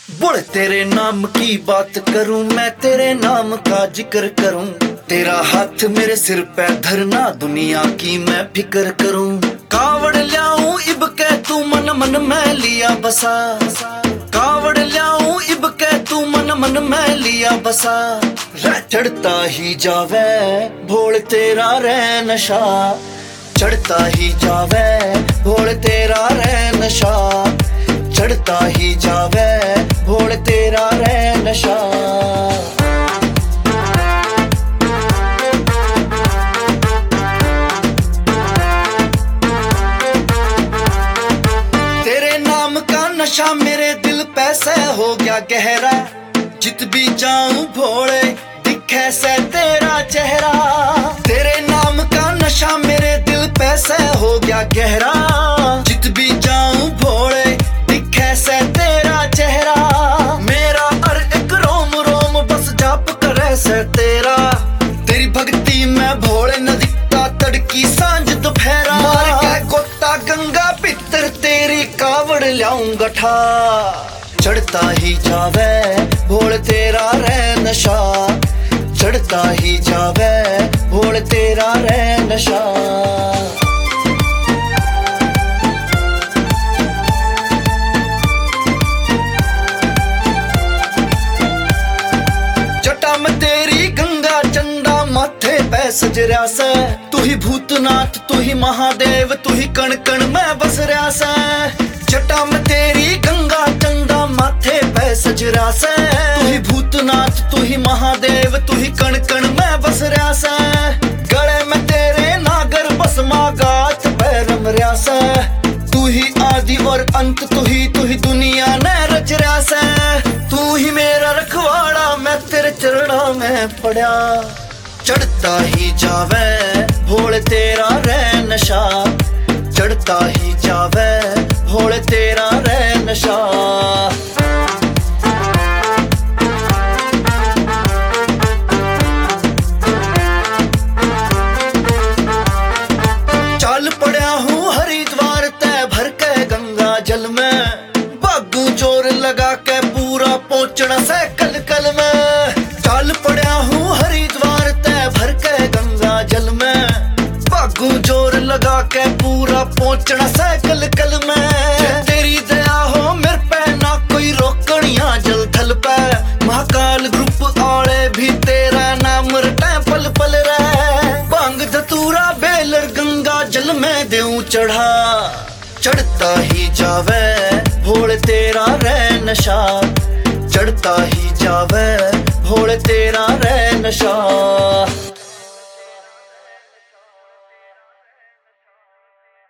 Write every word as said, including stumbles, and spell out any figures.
बोल तेरे नाम की बात करूं, मैं तेरे नाम का जिक्र करूं। तेरा हाथ मेरे सिर पे धरना, दुनिया की मैं फिक्र करूं। कावड़ ल्याऊं इब के तू मन मन में लिया बसा, कावड़ ल्याऊं इब के तू मन मन में लिया बसा। रह चढ़ता ही जावे भोल तेरा रे नशा, चढ़ता ही जावे भोल तेरा रे नशा, चढ़ता ही जावे भोल तेरा रे नशा। तेरे नाम का नशा मेरे दिल पे से हो गया गहरा, जित भी जाऊं भोले दिखे से तेरा चेहरा। तेरे नाम का नशा मेरे दिल पे से हो गया गहरा, जित भी जाऊं भोले दिखे से तेरा चेहरा। मेरा हर एक रोम रोम बस जाप करे से तेरा, तेरी भक्ति में भोले न दिखता तड़की सांझ दोपहरा। मार के गोता गंगा पितर तेरी कावड़ ल्याऊंगा ठा, चढ़ता ही जावे भोल तेरा रे नशा, चढ़ता ही जावे भोल तेरा रे नशा। जटा में तेरी गंगा चंदा माथे पे सज रहा से, तू ही भूतनाथ तू ही महादेव तू ही कण कण में बस रहा से। जटा में तेरी गंगा चंदा माथे पे सज रहा से, तू ही भूतनाथ तू ही महादेव तू ही कण कण में बस रहा से। गले में तेरे नागर बसमा गात पे रम रहा से, तू ही आदि और अंत तू ही तू ही दुनिया ने रच रहा से। तू ही मेरा रखवाड़ा मैं तेरे चरणा में पड़ा, चढ़ता ही जावे भोल तेरा रे नशा, चढ़ता ही जावे भोल तेरा रे नशा। चल पड़ा हूँ हरिद्वार तय भर के गंगा जल में, बागू जोर लगा के पूरा पहुंचना से कल कल में। चल पड़ा हूँ हरिद्वार तय भर के गंगा जल में, बागू जोर लगा के पूरा पहुंचना से कल कल में। तेरी दया हो मेरे पे ना कोई रोकनिया जल थल पे, महाकाल ग्रुप आले भी तेरा नाम रटे पल पल रहे। भांग धतूरा बेलर गंगा जल में देऊं चढ़ा, चढ़ता ही जावे भोल तेरा रे नशा, चढ़ता ही जावे भोल तेरा रे नशा।